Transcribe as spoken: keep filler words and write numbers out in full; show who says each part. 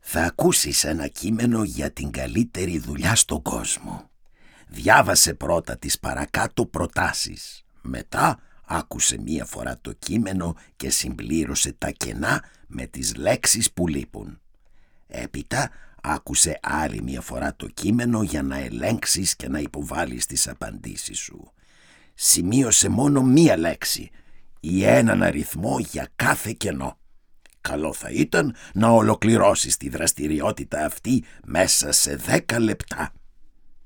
Speaker 1: Θα ακούσεις ένα κείμενο για την καλύτερη δουλειά στον κόσμο. Διάβασε πρώτα τις παρακάτω προτάσεις. Μετά άκουσε μία φορά το κείμενο και συμπλήρωσε τα κενά με τις λέξεις που λείπουν. Έπειτα άκουσε άλλη μία φορά το κείμενο για να ελέγξεις και να υποβάλεις τις απαντήσεις σου. Σημείωσε μόνο μία λέξη ή έναν αριθμό για κάθε κενό. Καλό θα ήταν να ολοκληρώσεις τη δραστηριότητα αυτή μέσα σε δέκα λεπτά.